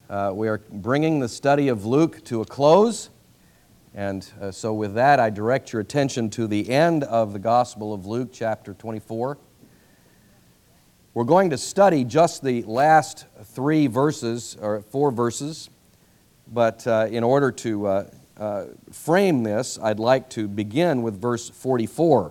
We are bringing the study of Luke to a close, and so with that I direct your attention to the end of the Gospel of Luke, chapter 24. We're going to study just the last four verses, but in order to frame this, I'd like to begin with verse 44.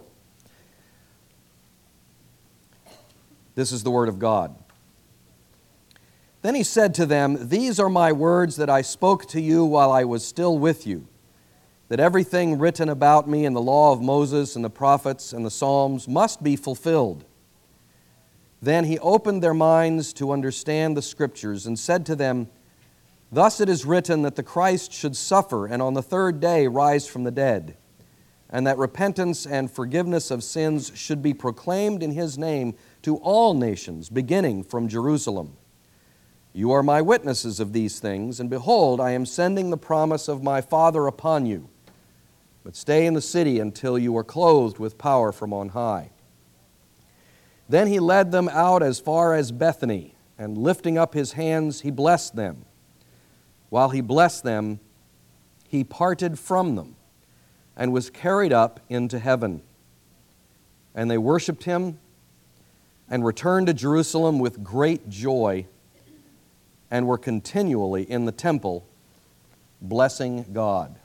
This is the Word of God. Then he said to them, "These are my words that I spoke to you while I was still with you, that everything written about me in the law of Moses and the prophets and the Psalms must be fulfilled." Then he opened their minds to understand the Scriptures and said to them, "Thus it is written that the Christ should suffer and on the third day rise from the dead, and that repentance and forgiveness of sins should be proclaimed in His name to all nations, beginning from Jerusalem. You are my witnesses of these things, and behold, I am sending the promise of my Father upon you. But stay in the city until you are clothed with power from on high." Then he led them out as far as Bethany, and lifting up his hands, he blessed them. While he blessed them, he parted from them, and was carried up into heaven. And they worshiped him, and returned to Jerusalem with great joy, and were continually in the temple, blessing God.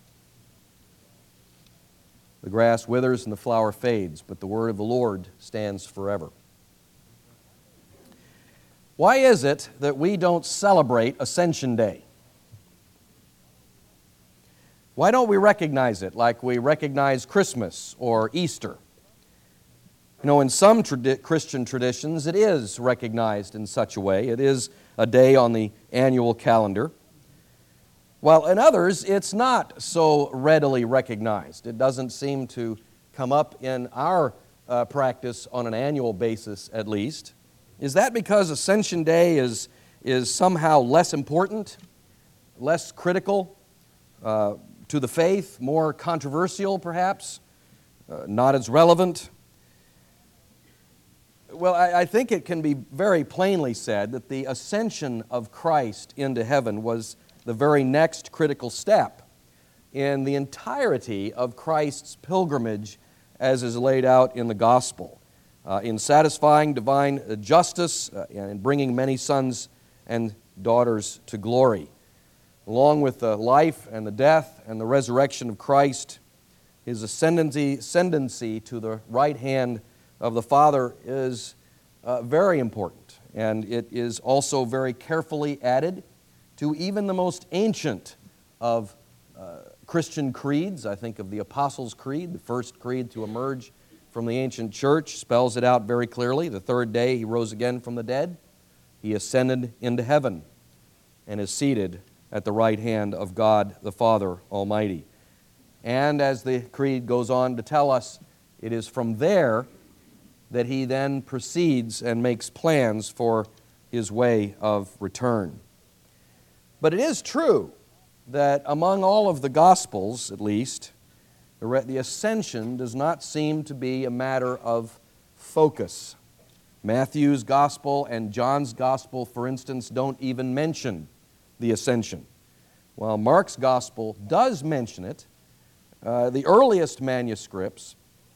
The grass withers and the flower fades, but the word of the Lord stands forever. Why is it that we don't celebrate Ascension Day? Why don't we recognize it like we recognize Christmas or Easter? You know, in some Christian traditions, it is recognized in such a way. It is a day on the annual calendar. While in others, it's not so readily recognized. It doesn't seem to come up in our practice on an annual basis, at least. Is that because Ascension Day is somehow less important, less critical to the faith, more controversial perhaps, not as relevant? Well, I think it can be very plainly said that the ascension of Christ into heaven was the very next critical step in the entirety of Christ's pilgrimage as is laid out in the gospel, in satisfying divine justice and in bringing many sons and daughters to glory. Along with the life and the death and the resurrection of Christ, His ascendancy to the right hand of the Father is very important, and it is also very carefully added to even the most ancient of Christian creeds. I think of the Apostles' Creed, the first creed to emerge from the ancient church, spells it out very clearly. The third day He rose again from the dead. He ascended into heaven and is seated at the right hand of God the Father Almighty. And as the creed goes on to tell us, it is from there that He then proceeds and makes plans for His way of return. But it is true that among all of the Gospels, at least, the ascension does not seem to be a matter of focus. Matthew's Gospel and John's Gospel, for instance, don't even mention the ascension. While Mark's Gospel does mention it, the earliest manuscripts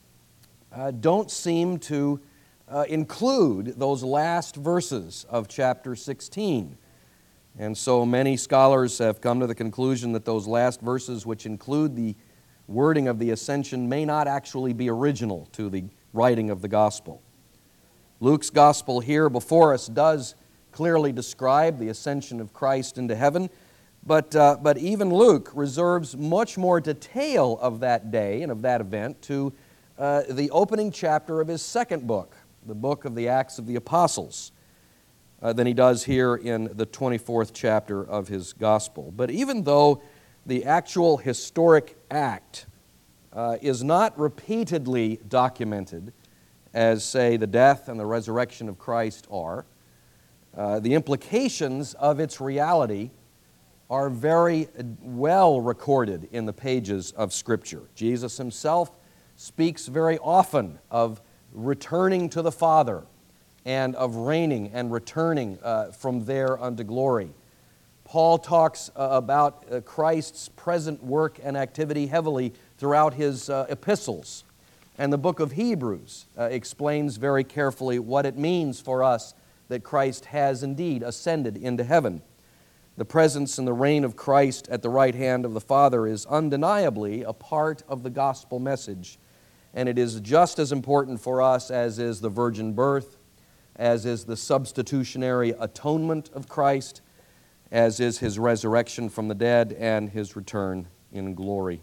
don't seem to include those last verses of chapter 16. And so many scholars have come to the conclusion that those last verses, which include the wording of the ascension, may not actually be original to the writing of the gospel. Luke's gospel here before us does clearly describe the ascension of Christ into heaven, but even Luke reserves much more detail of that day and of that event to the opening chapter of his second book, the book of the Acts of the Apostles, than he does here in the 24th chapter of his gospel. But even though the actual historic act is not repeatedly documented, as, say, the death and the resurrection of Christ are, the implications of its reality are very well recorded in the pages of Scripture. Jesus Himself speaks very often of returning to the Father and of reigning and returning from there unto glory. Paul talks about Christ's present work and activity heavily throughout his epistles. And the book of Hebrews explains very carefully what it means for us that Christ has indeed ascended into heaven. The presence and the reign of Christ at the right hand of the Father is undeniably a part of the gospel message. And it is just as important for us as is the virgin birth, as is the substitutionary atonement of Christ, as is His resurrection from the dead and His return in glory.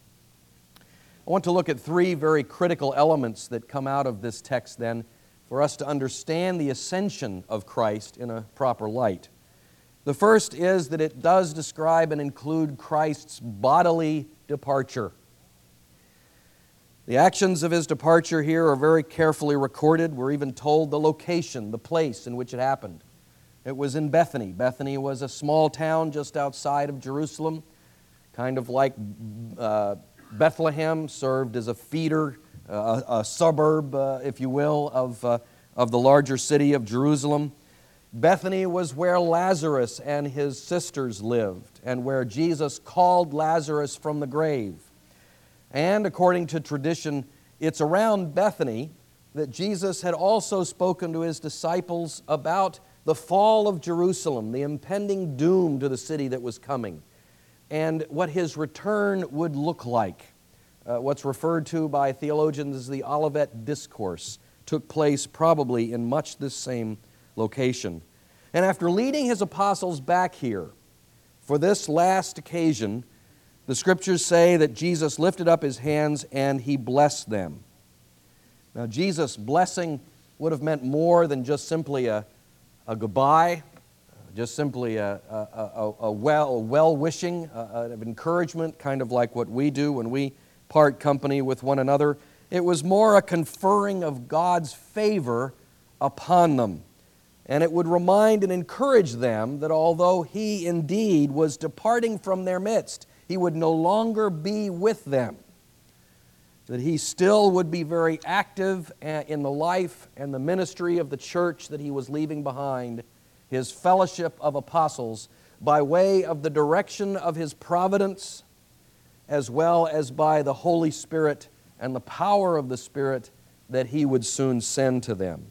I want to look at three very critical elements that come out of this text then for us to understand the ascension of Christ in a proper light. The first is that it does describe and include Christ's bodily departure. The actions of His departure here are very carefully recorded. We're even told the location, the place in which it happened. It was in Bethany. Bethany was a small town just outside of Jerusalem, kind of like Bethlehem, served as a feeder, a suburb, if you will, of the larger city of Jerusalem. Bethany was where Lazarus and his sisters lived, and where Jesus called Lazarus from the grave. And according to tradition, it's around Bethany that Jesus had also spoken to His disciples about the fall of Jerusalem, the impending doom to the city that was coming, and what His return would look like. What's referred to by theologians as the Olivet Discourse took place probably in much this same location. And after leading His apostles back here for this last occasion, the Scriptures say that Jesus lifted up His hands and He blessed them. Now, Jesus' blessing would have meant more than just simply a goodbye, just simply a well-wishing, of encouragement, kind of like what we do when we part company with one another. It was more a conferring of God's favor upon them. And it would remind and encourage them that although He indeed was departing from their midst, He would no longer be with them, that He still would be very active in the life and the ministry of the church that He was leaving behind, His fellowship of apostles, by way of the direction of His providence, as well as by the Holy Spirit and the power of the Spirit that He would soon send to them.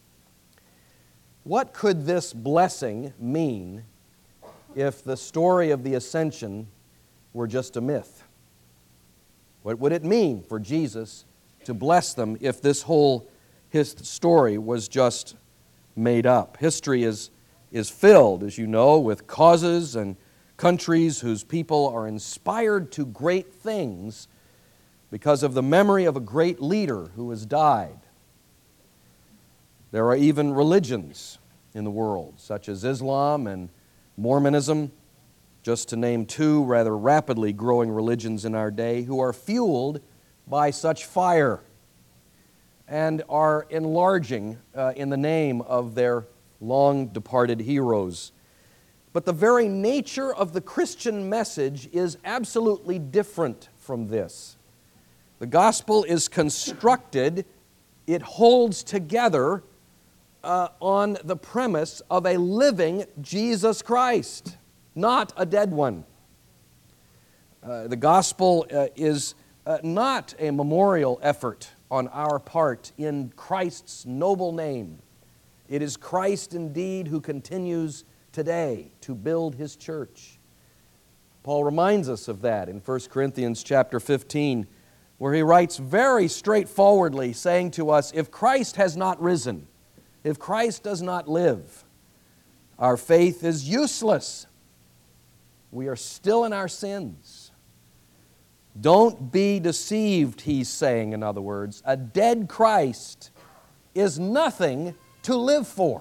What could this blessing mean if the story of the ascension were just a myth? What would it mean for Jesus to bless them if this whole story was just made up? History is filled, as you know, with causes and countries whose people are inspired to great things because of the memory of a great leader who has died. There are even religions in the world, such as Islam and Mormonism, just to name two rather rapidly growing religions in our day, who are fueled by such fire and are enlarging in the name of their long-departed heroes. But the very nature of the Christian message is absolutely different from this. The gospel is constructed, it holds together on the premise of a living Jesus Christ, not a dead one. The gospel is not a memorial effort on our part in Christ's noble name. It is Christ indeed who continues today to build His church. Paul reminds us of that in 1 Corinthians chapter 15, where he writes very straightforwardly, saying to us, if Christ has not risen, if Christ does not live, our faith is useless. We are still in our sins. Don't be deceived, he's saying, in other words. A dead Christ is nothing to live for.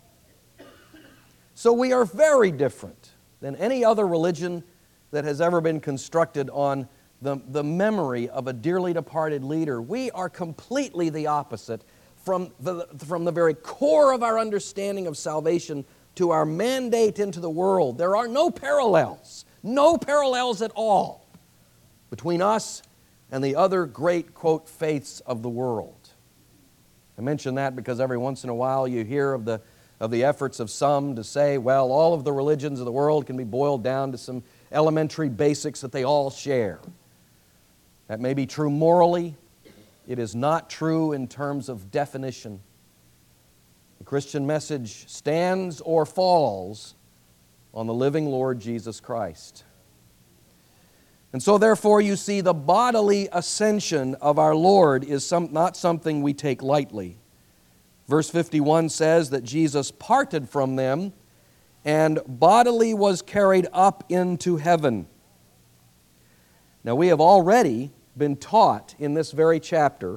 So we are very different than any other religion that has ever been constructed on the memory of a dearly departed leader. We are completely the opposite from the very core of our understanding of salvation to our mandate into the world. There are no parallels at all between us and the other great, quote, faiths of the world. I mention that because every once in a while you hear of the of the efforts of some to say, well, all of the religions of the world can be boiled down to some elementary basics that they all share. That may be true morally. It is not true in terms of definition. The Christian message stands or falls on the living Lord Jesus Christ. And so therefore you see the bodily ascension of our Lord is not something we take lightly. Verse 51 says that Jesus parted from them and bodily was carried up into heaven. Now we have already been taught in this very chapter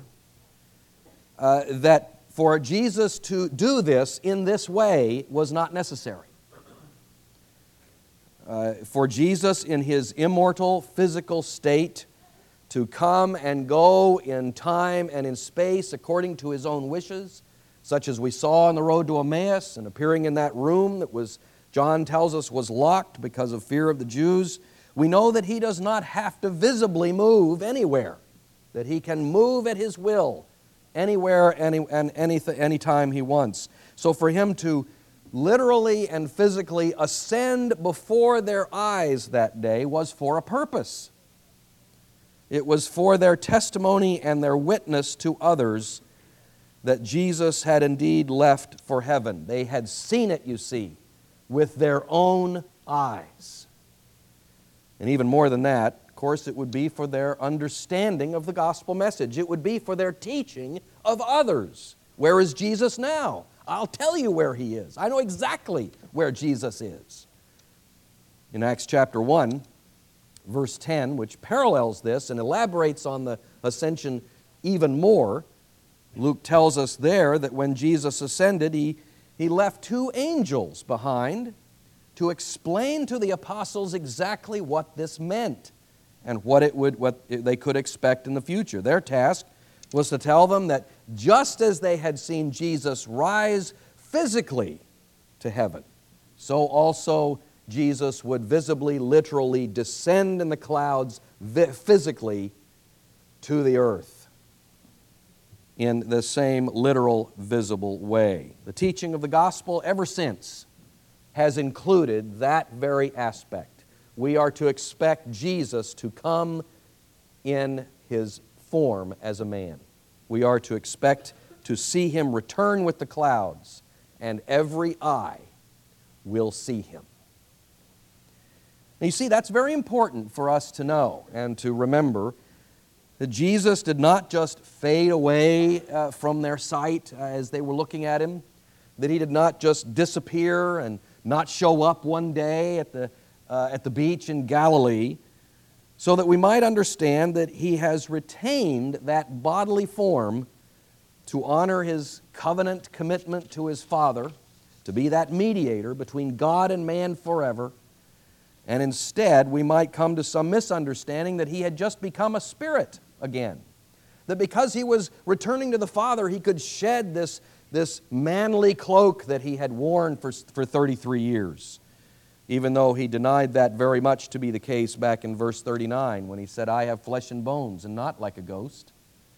that for Jesus to do this in this way was not necessary. For Jesus in His immortal physical state to come and go in time and in space according to His own wishes, such as we saw on the road to Emmaus and appearing in that room that was, John tells us, was locked because of fear of the Jews, we know that He does not have to visibly move anywhere, that He can move at His will anywhere and anytime He wants. So for Him to literally and physically ascend before their eyes that day was for a purpose. It was for their testimony and their witness to others that Jesus had indeed left for heaven. They had seen it, you see, with their own eyes. And even more than that, of course, it would be for their understanding of the gospel message. It would be for their teaching of others. Where is Jesus now? I'll tell you where He is. I know exactly where Jesus is. In Acts chapter 1, verse 10, which parallels this and elaborates on the ascension even more, Luke tells us there that when Jesus ascended, He left two angels behind to explain to the apostles exactly what this meant and what they could expect in the future. Their task was to tell them that just as they had seen Jesus rise physically to heaven, so also Jesus would visibly, literally descend in the clouds physically to the earth in the same literal, visible way. The teaching of the gospel ever since has included that very aspect. We are to expect Jesus to come in His form as a man. We are to expect to see Him return with the clouds, and every eye will see Him. Now, you see, that's very important for us to know and to remember that Jesus did not just fade away from their sight as they were looking at Him, that He did not just disappear and not show up one day at the beach in Galilee, so that we might understand that He has retained that bodily form to honor His covenant commitment to His Father, to be that mediator between God and man forever, and instead we might come to some misunderstanding that He had just become a spirit again, that because He was returning to the Father, He could shed this manly cloak that He had worn for 33 years. Even though He denied that very much to be the case back in verse 39 when He said, I have flesh and bones and not like a ghost.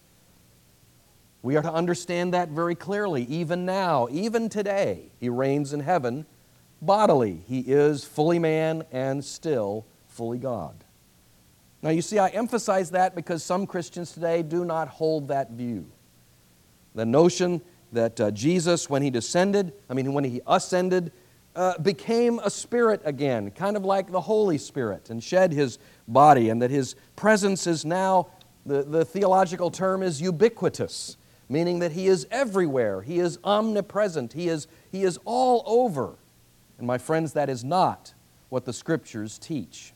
We are to understand that very clearly. Even now, even today, He reigns in heaven bodily. He is fully man and still fully God. Now you see, I emphasize that because some Christians today do not hold that view. The notion that Jesus, when He ascended, became a spirit again, kind of like the Holy Spirit, and shed His body, and that His presence is now, the theological term is ubiquitous, meaning that He is everywhere. He is omnipresent. He is all over. And my friends, that is not what the Scriptures teach.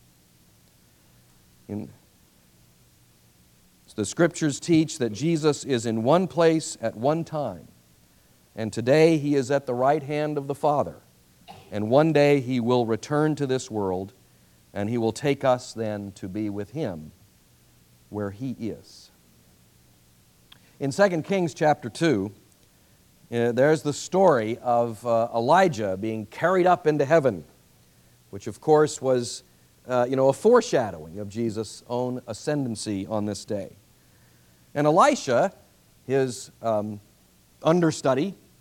The Scriptures teach that Jesus is in one place at one time, and today He is at the right hand of the Father. And one day He will return to this world, and He will take us then to be with Him where He is. In 2 Kings chapter 2, there's the story of Elijah being carried up into heaven, which of course was a foreshadowing of Jesus' own ascendancy on this day. And Elisha, his understudy,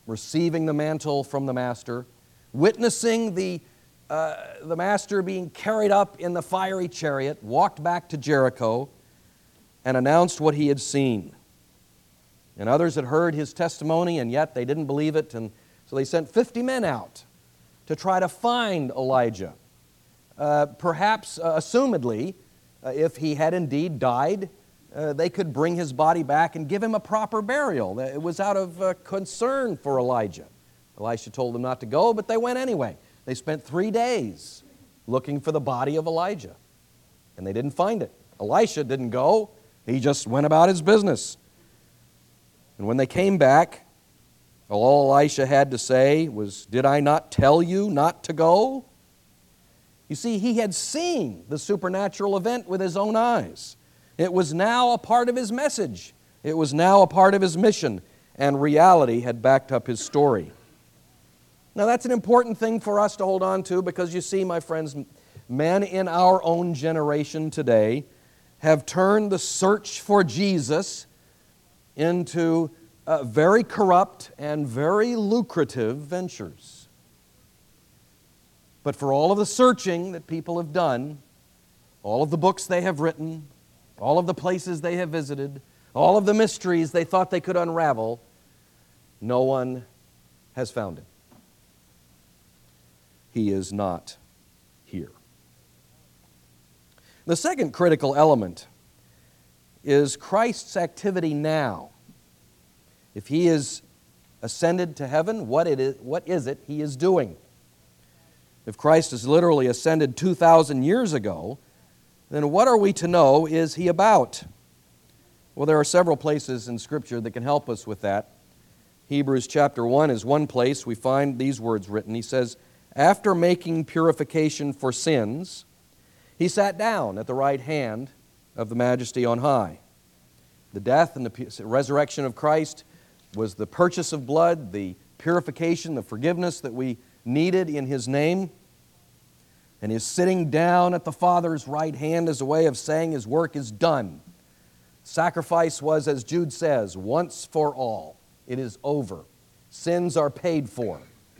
receiving the mantle from the Master, witnessing the Master being carried up in the fiery chariot, walked back to Jericho and announced what he had seen. And others had heard his testimony, and yet they didn't believe it, and so they sent 50 men out to try to find Elijah. Perhaps, assumedly, if he had indeed died, they could bring his body back and give him a proper burial. It was out of concern for Elijah. Elisha told them not to go, but they went anyway. They spent 3 days looking for the body of Elijah, and they didn't find it. Elisha didn't go. He just went about his business. And when they came back, all Elisha had to say was, "Did I not tell you not to go?" You see, he had seen the supernatural event with his own eyes. It was now a part of his message. It was now a part of his mission, and reality had backed up his story. Now, that's an important thing for us to hold on to because you see, my friends, men in our own generation today have turned the search for Jesus into very corrupt and very lucrative ventures. But for all of the searching that people have done, all of the books they have written, all of the places they have visited, all of the mysteries they thought they could unravel, no one has found him. He is not here. The second critical element is Christ's activity now. If he is ascended to heaven, what is it he is doing? If Christ is literally ascended 2,000 years ago, then what are we to know is he about? Well, there are several places in Scripture that can help us with that. Hebrews chapter 1 is one place we find these words written. He says, "After making purification for sins, he sat down at the right hand of the Majesty on high." The death and the resurrection of Christ was the purchase of blood, the purification, the forgiveness that we needed in his name. And his sitting down at the Father's right hand is a way of saying his work is done. Sacrifice was, as Jude says, once for all. It is over. Sins are paid for.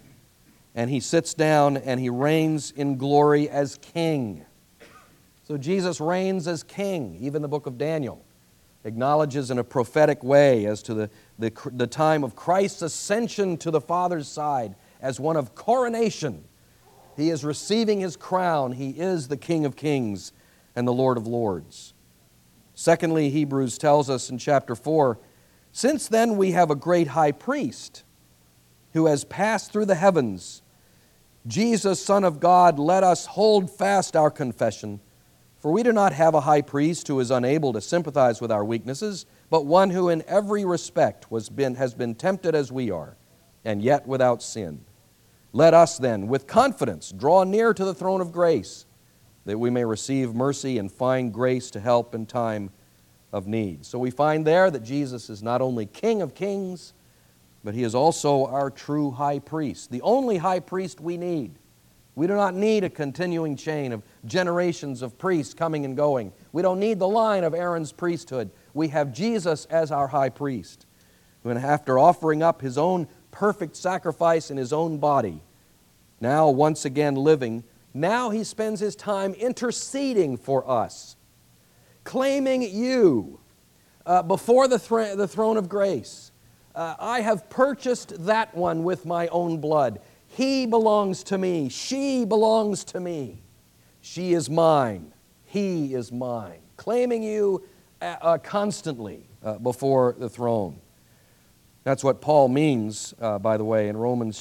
And he sits down and he reigns in glory as king. So Jesus reigns as king. Even the book of Daniel acknowledges in a prophetic way as to the time of Christ's ascension to the Father's side as one of coronation. He is receiving his crown. He is the King of Kings and the Lord of Lords. Secondly, Hebrews tells us in chapter 4, "Since then we have a great high priest who has passed through the heavens, Jesus, Son of God, let us hold fast our confession. For we do not have a high priest who is unable to sympathize with our weaknesses, but one who in every respect has been tempted as we are, and yet without sin. Let us then, with confidence, draw near to the throne of grace, that we may receive mercy and find grace to help in time of need." So we find there that Jesus is not only King of Kings, but he is also our true high priest, the only high priest we need. We do not need a continuing chain of generations of priests coming and going. We don't need the line of Aaron's priesthood. We have Jesus as our high priest, who after offering up his own perfect sacrifice in his own body, now once again living, now he spends his time interceding for us, claiming you before the throne of grace. I have purchased that one with my own blood. He belongs to me. She belongs to me. She is mine. He is mine. Claiming you constantly before the throne. That's what Paul means, by the way, in Romans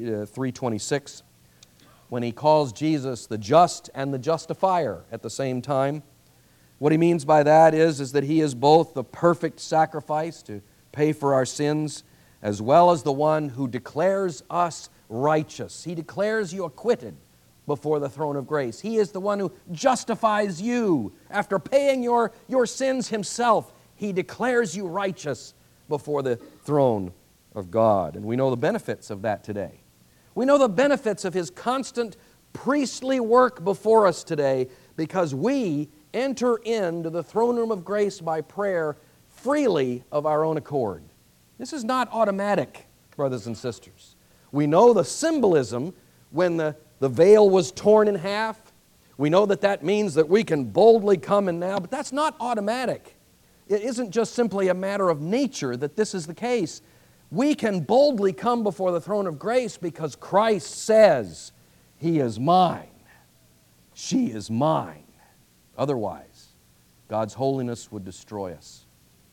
3:26, when he calls Jesus the just and the justifier at the same time. What he means by that is that he is both the perfect sacrifice to pay for our sins, as well as the one who declares us righteous. He declares you acquitted before the throne of grace. He is the one who justifies you. After paying your sins himself, he declares you righteous before the throne of God. And we know the benefits of that today. We know the benefits of his constant priestly work before us today because we enter into the throne room of grace by prayer freely of our own accord. This is not automatic. brothers and sisters. We know the symbolism when the veil was torn in half. We know that that means that we can boldly come in now, but that's not automatic. It isn't just simply a matter of nature that this is the case. We can boldly come before the throne of grace because Christ says, He is mine. She is mine. Otherwise, God's holiness would destroy us.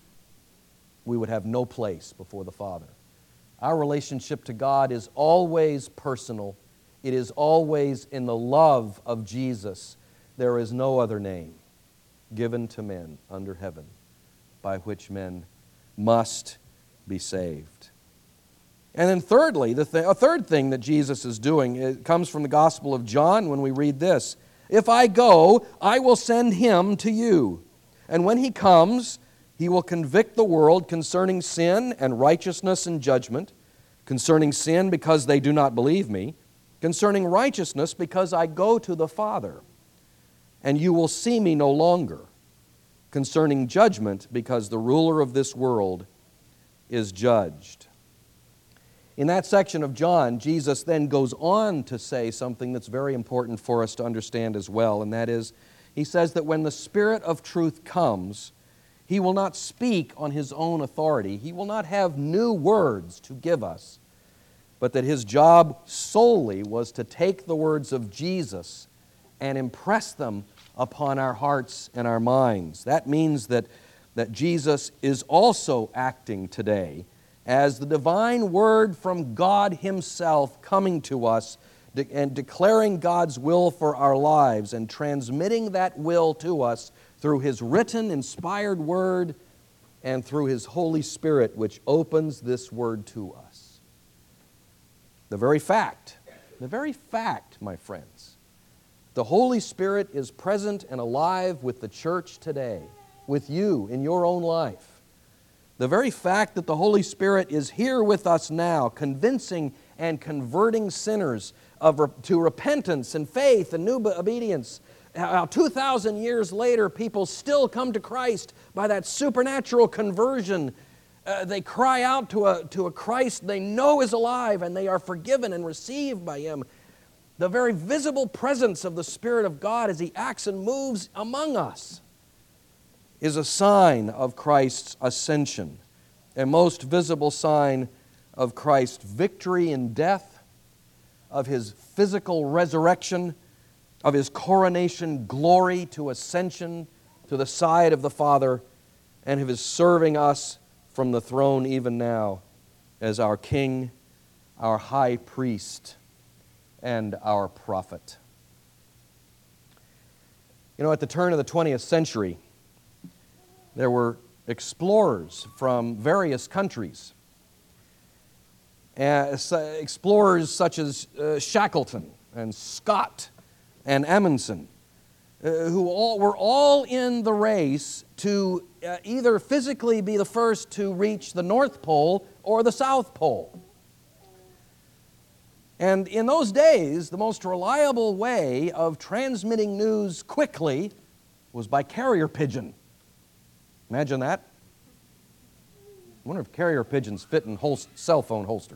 We would have no place before the Father. Our relationship to God is always personal. It is always in the love of Jesus. There is no other name given to men under heaven by which men must be saved. And then thirdly, a third thing that Jesus is doing, it comes from the Gospel of John when we read this. If I go, I will send Him to you. And when He comes, He will convict the world concerning sin and righteousness and judgment, concerning sin because they do not believe Me, concerning righteousness because I go to the Father, and you will see Me no longer, concerning judgment because the ruler of this world is judged. In that section of John, Jesus then goes on to say something that's very important for us to understand as well, and that is, He says that when the Spirit of truth comes, He will not speak on His own authority. He will not have new words to give us, but that His job solely was to take the words of Jesus and impress them upon our hearts and our minds. That means that Jesus is also acting today as the divine word from God Himself coming to us and declaring God's will for our lives and transmitting that will to us through His written, inspired word and through His Holy Spirit, which opens this word to us. The very fact, my friends, the Holy Spirit is present and alive with the church today, with you in your own life. The very fact that the Holy Spirit is here with us now, convincing and converting sinners to repentance and faith and new obedience. 2,000 years later, people still come to Christ by that supernatural conversion. They cry out to a Christ they know is alive, and they are forgiven and received by Him. The very visible presence of the Spirit of God as He acts and moves among us is a sign of Christ's ascension, a most visible sign of Christ's victory in death, of His physical resurrection, of His coronation glory to ascension to the side of the Father, and of His serving us from the throne even now as our King, our High Priest, and our Prophet. You know, at the turn of the 20th century, there were explorers from various countries. Explorers such as Shackleton and Scott and Amundsen, who were all in the race to either physically be the first to reach the North Pole or the South Pole. And in those days, the most reliable way of transmitting news quickly was by carrier pigeon. Imagine that. I wonder if carrier pigeons fit in cell phone holsters.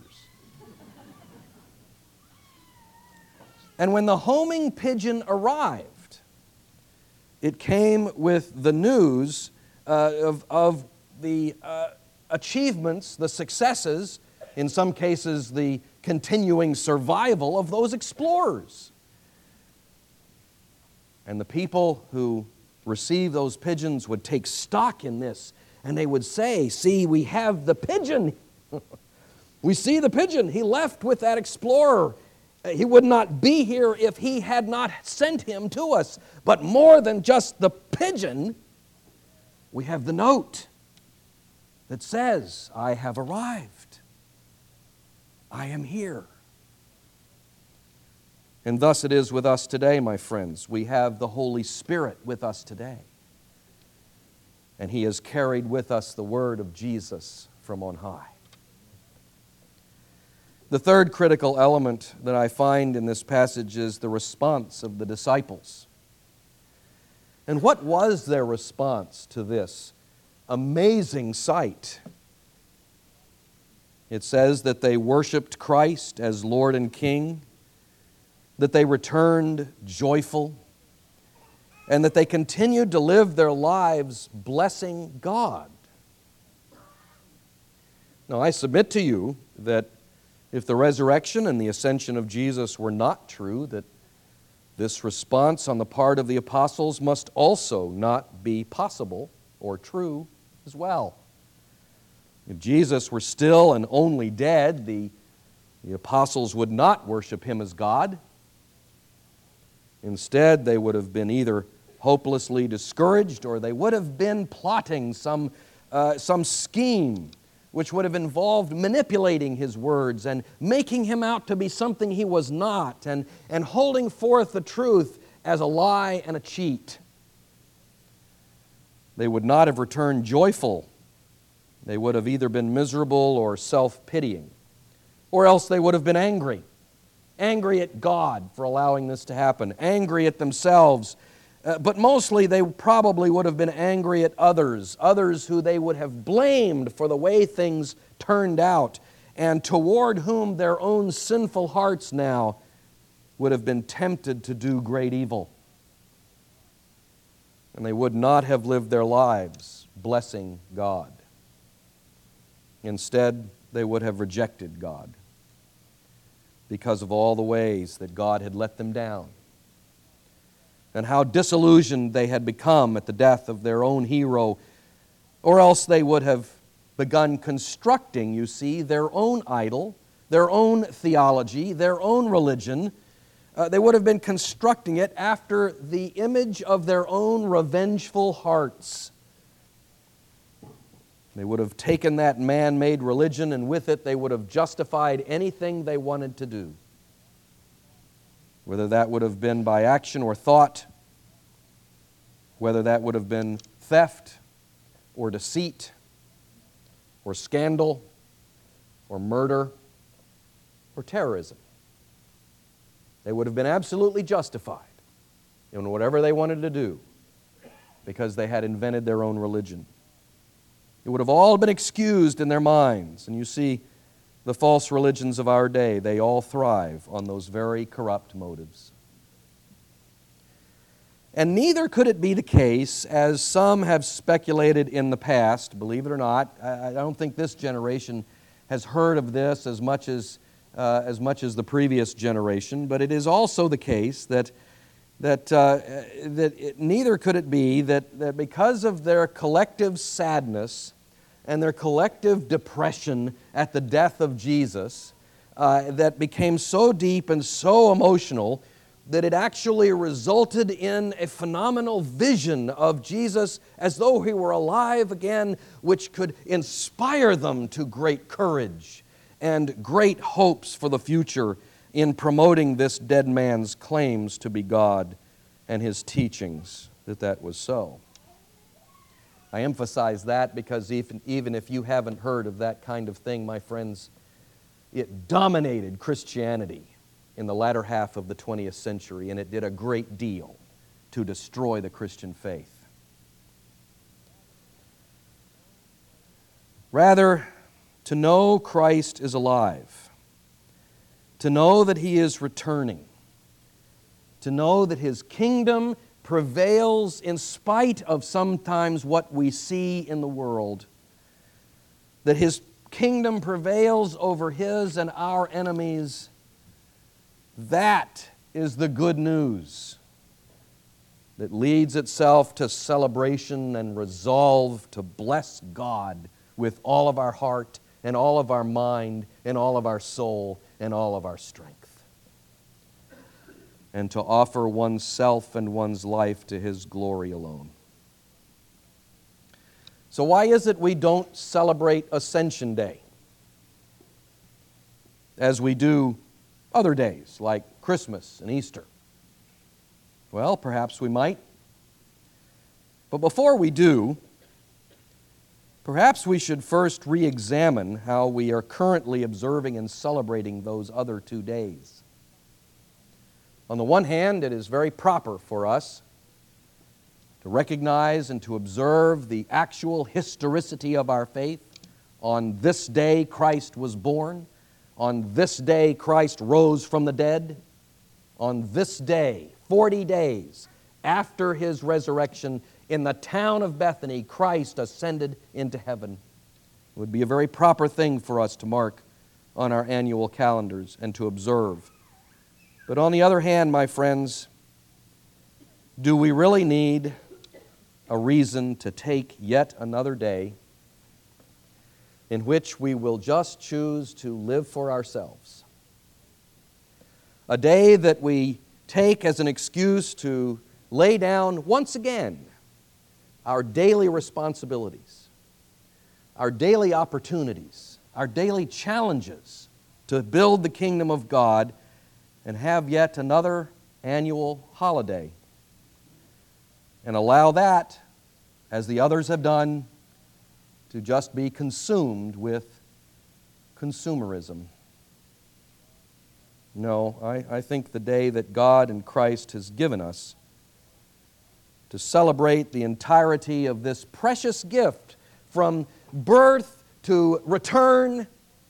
And when the homing pigeon arrived, it came with the news of the achievements, the successes, in some cases the continuing survival of those explorers. And the people who received those pigeons would take stock in this, and they would say, see, we have the pigeon. We see the pigeon. He left with that explorer. He would not be here if he had not sent him to us. But more than just the pigeon, we have the note that says, I have arrived. I am here. And thus it is with us today, my friends. We have the Holy Spirit with us today. And He has carried with us the word of Jesus from on high. The third critical element that I find in this passage is the response of the disciples. And what was their response to this amazing sight? It says that they worshiped Christ as Lord and King, that they returned joyful, and that they continued to live their lives blessing God. Now, I submit to you that if the resurrection and the ascension of Jesus were not true, that this response on the part of the apostles must also not be possible or true as well. If Jesus were still and only dead, the apostles would not worship Him as God. Instead, they would have been either hopelessly discouraged or they would have been plotting some scheme which would have involved manipulating His words and making Him out to be something He was not, and holding forth the truth as a lie and a cheat. They would not have returned joyful. They would have either been miserable or self-pitying, or else they would have been angry. Angry at God for allowing this to happen, angry at themselves, but mostly they probably would have been angry at others who they would have blamed for the way things turned out, and toward whom their own sinful hearts now would have been tempted to do great evil. And they would not have lived their lives blessing God. Instead, they would have rejected God because of all the ways that God had let them down, and how disillusioned they had become at the death of their own hero, or else they would have begun constructing, you see, their own idol, their own theology, their own religion. They would have been constructing it after the image of their own revengeful hearts. They would have taken that man-made religion, and with it they would have justified anything they wanted to do. Whether that would have been by action or thought, whether that would have been theft or deceit or scandal or murder or terrorism. They would have been absolutely justified in whatever they wanted to do because they had invented their own religion. It would have all been excused in their minds. And you see, the false religions of our day, they all thrive on those very corrupt motives. And neither could it be the case, as some have speculated in the past, believe it or not. I don't think this generation has heard of this as much as the previous generation, but it is also the case that neither could it be that because of their collective sadness and their collective depression at the death of Jesus, that became so deep and so emotional that it actually resulted in a phenomenal vision of Jesus as though He were alive again, which could inspire them to great courage and great hopes for the future in promoting this dead man's claims to be God and His teachings that was so. I emphasize that because even if you haven't heard of that kind of thing, my friends, it dominated Christianity in the latter half of the 20th century, and it did a great deal to destroy the Christian faith. Rather, to know Christ is alive, to know that He is returning, to know that His kingdom prevails in spite of sometimes what we see in the world, that His kingdom prevails over His and our enemies. That is the good news that leads itself to celebration and resolve to bless God with all of our heart and all of our mind and all of our soul and all of our strength, and to offer oneself and one's life to His glory alone. So why is it we don't celebrate Ascension Day as we do other days like Christmas and Easter? Well, perhaps we might. But before we do, perhaps we should first re-examine how we are currently observing and celebrating those other 2 days. On the one hand, it is very proper for us to recognize and to observe the actual historicity of our faith On this day Christ was born. On this day Christ rose from the dead. On this day, 40 days after His resurrection, in the town of Bethany, Christ ascended into heaven. It would be a very proper thing for us to mark on our annual calendars and to observe. But on the other hand, my friends, do we really need a reason to take yet another day in which we will just choose to live for ourselves? A day that we take as an excuse to lay down once again our daily responsibilities, our daily opportunities, our daily challenges to build the kingdom of God and have yet another annual holiday, and allow that, as the others have done, to just be consumed with consumerism. No, I think the day that God and Christ has given us to celebrate the entirety of this precious gift from birth to return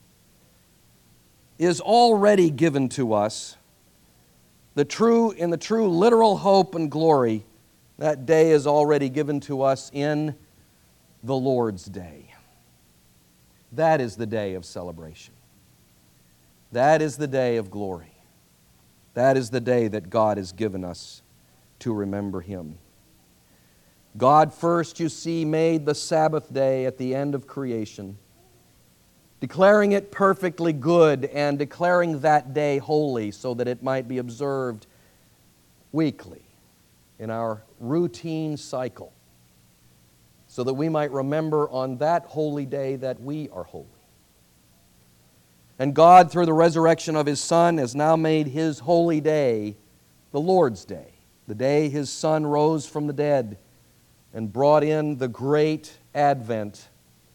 is already given to us. In the true literal hope and glory, that day is already given to us in the Lord's Day. That is the day of celebration. That is the day of glory. That is the day that God has given us to remember Him. God first, you see, made the Sabbath day at the end of creation, declaring it perfectly good and declaring that day holy so that it might be observed weekly in our routine cycle, so that we might remember on that holy day that we are holy. And God, through the resurrection of His Son, has now made His holy day the Lord's Day, the day His Son rose from the dead and brought in the great advent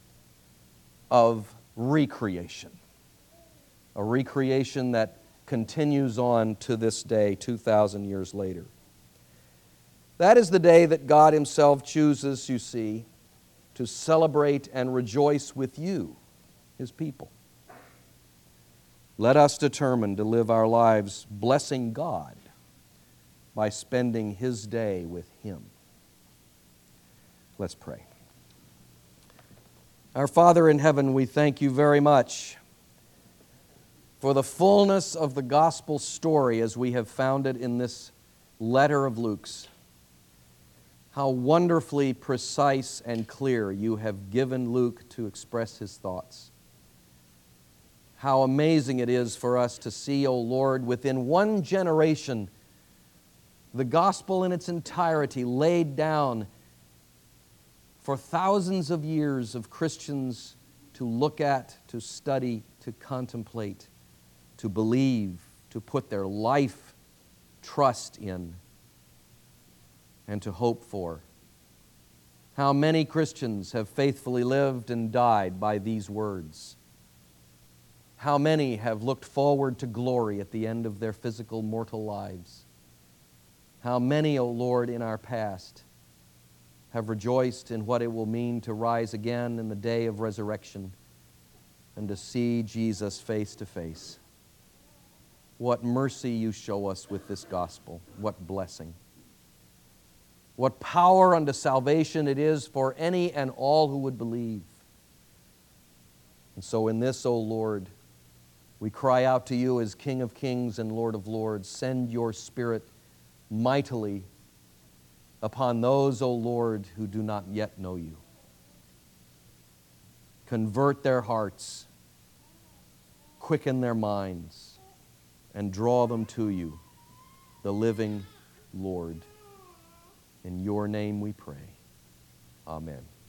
of recreation, a recreation that continues on to this day 2,000 years later. That is the day that God Himself chooses, you see, to celebrate and rejoice with you, His people. Let us determine to live our lives blessing God by spending His day with Him. Let's pray. Our Father in heaven, we thank You very much for the fullness of the gospel story as we have found it in this letter of Luke's. How wonderfully precise and clear You have given Luke to express his thoughts. How amazing it is for us to see, O Lord, within one generation, the gospel in its entirety laid down for thousands of years of Christians to look at, to study, to contemplate, to believe, to put their life trust in, and to hope for. How many Christians have faithfully lived and died by these words? How many have looked forward to glory at the end of their physical mortal lives? How many, O Lord, in our past have rejoiced in what it will mean to rise again in the day of resurrection and to see Jesus face to face. What mercy You show us with this gospel. What blessing. What power unto salvation it is for any and all who would believe. And so in this, O Lord, we cry out to You as King of kings and Lord of lords. Send Your Spirit mightily upon those, O Lord, who do not yet know You. Convert their hearts, quicken their minds, and draw them to You, the living Lord. In Your name we pray. Amen.